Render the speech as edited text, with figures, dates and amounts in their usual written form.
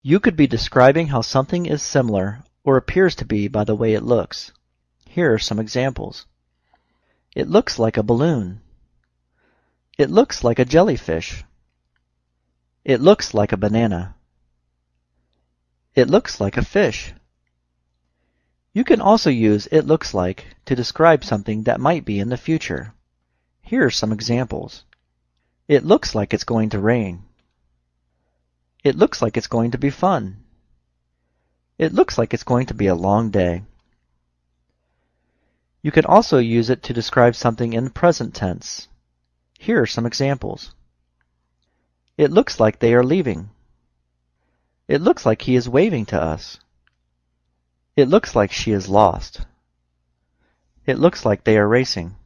You could be describing how something is similar or appears to be by the way it looks. Here are some examples. It looks like a balloon. It looks like a jellyfish. It looks like a banana. It looks like a fish. You can also use "it looks like" to describe something that might be in the future. Here are some examples. It looks like it's going to rain. It looks like it's going to be fun. It looks like it's going to be a long day. You can also use it to describe something in the present tense. Here are some examples. It looks like they are leaving. It looks like he is waving to us. It looks like she is lost. It looks like they are racing.